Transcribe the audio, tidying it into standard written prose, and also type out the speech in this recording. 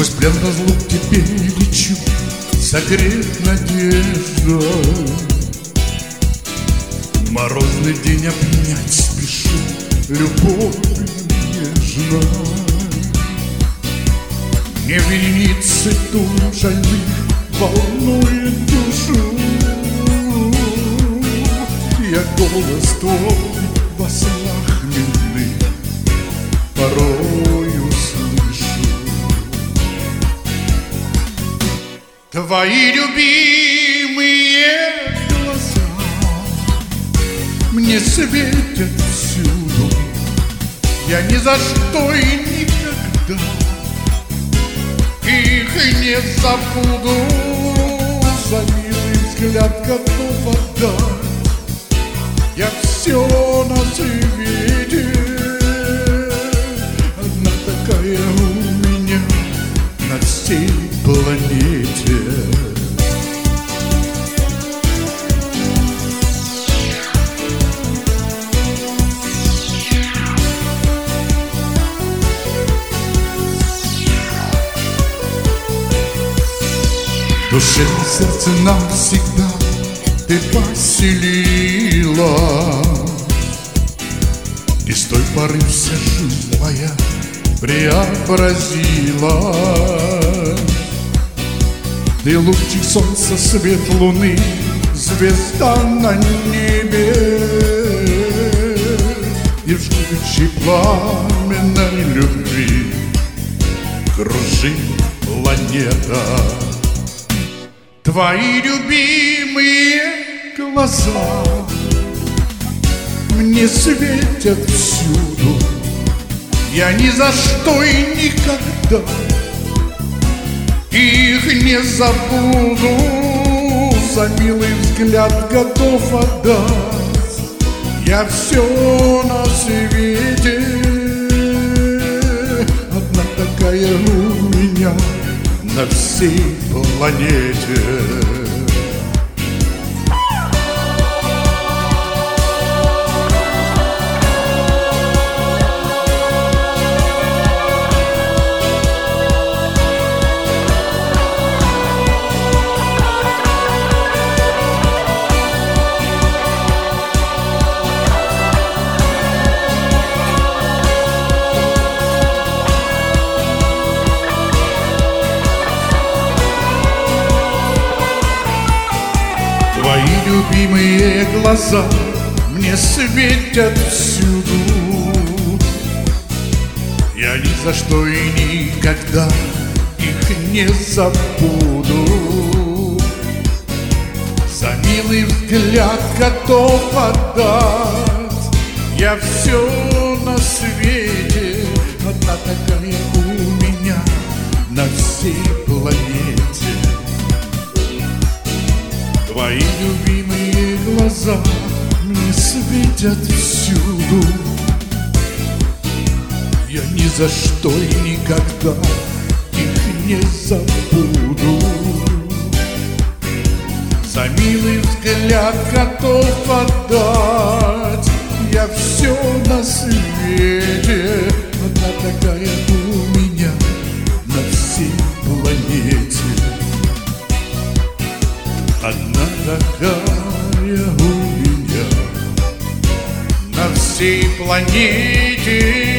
Сквозь плен разлук теперь лечу, согрет надежда. Морозный день обнять спешу, любовь нежной. Не вереницы туч шальных волнует душу. Я голос твой во снах мирных порою слышу. Твои любимые глаза мне светят всюду. Я ни за что и никогда их не забуду. За милый взгляд готов отдать я все на свете. Одна такая у меня на всей планете. В душе и сердце навсегда ты поселила, и с той поры вся жизнь моя преобразила. Ты лучик солнца, свет луны, звезда на небе, и в жгучей пламенной любви кружит планета. Твои любимые глаза мне светят всюду. Я ни за что и никогда их не забуду. За милый взгляд готов отдать я все на свете. Одна такая у меня на всей планете. Твои любимые глаза мне светят всюду. Я ни за что и никогда их не забуду. За милый взгляд готов отдать я все на свете. Одна такая у меня на всей планете. Твои любимые глаза мне светят всюду. Я ни за что и никогда их не забуду. За милый взгляд готов отдать я все на свете. Одна такая у меня на всей планете. Одна такая у меня на всей планете.